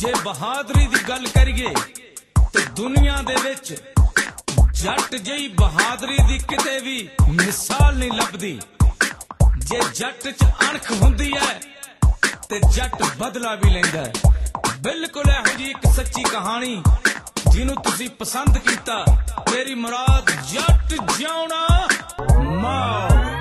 जे बहादुरी दी गल करिए ते दुनिया दे विच जट जही बहादुरी दी किते भी मिसाल नहीं लभदी। जे जट च अणख हुंदी है ते जट बदला भी लैंदा है। बिल्कुल इहो जी एक सच्ची कहानी जिन्हों तुसी पसंद कीता। मेरी मुराद जट जिउणा मौत।